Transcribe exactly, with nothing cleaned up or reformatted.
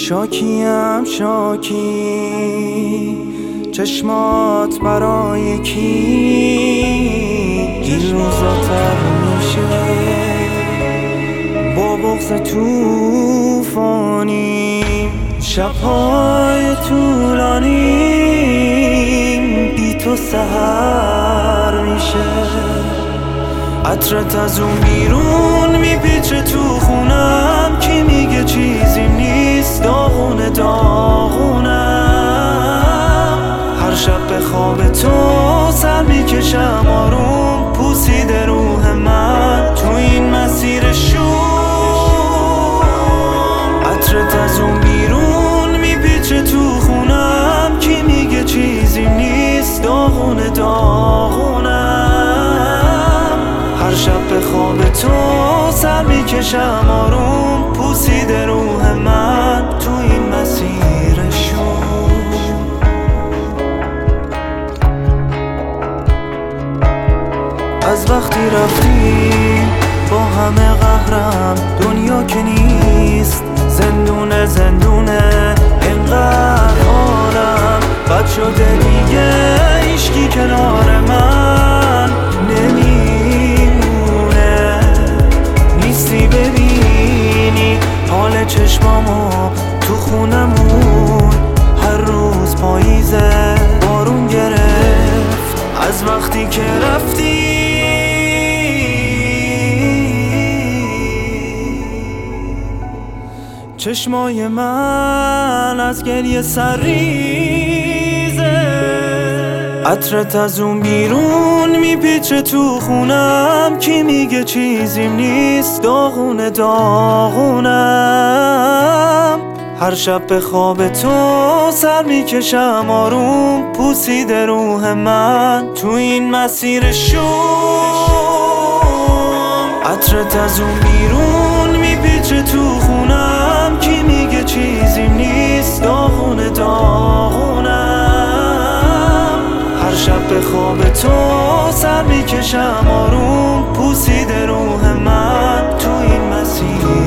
شاکیم شاکی چشمات برای کی این روزا تر میشه با بغض توفانی شبهای طولانی بی تو سحر میشه عطرت از اون بیرون میپیچه تو خونم کی میگه چیزی نیست داغونه داغونم هر شب به خواب تو سر میکشم آروم پوسیده روح من تو این مسیر شوم عطرت از اون بیرون میپیچه تو خونم کی میگه چیزی نیست داغونه داغونم هر شب به خواب تو سر میکشم آروم پوسیده روح من تو این مسیر شوم از وقتی رفتی با همه قهرم دنیا که نیست زندونه زندونه اینقدر حالم بد شده دیگه هیچکی کنار من نمیمونه نیستی ببینی حال چشمامو تو خونمون هر روز پاییزه بارون گرفت از وقتی که رفتی چشمای من از گریه سرریزه عطرت از اون بیرون میپیچه تو خونم کی میگه چیزیم نیست داغونه داغونم هر شب به خواب تو سر میکشم آروم پوسیده روح من تو این مسیر شوم عطرت از اون بیرون میپیچه تو خونم کی میگه چیزیم نیست داغونه داغونم هر شب به خواب تو سر میکشم آروم پوسیده روح من تو این مسیر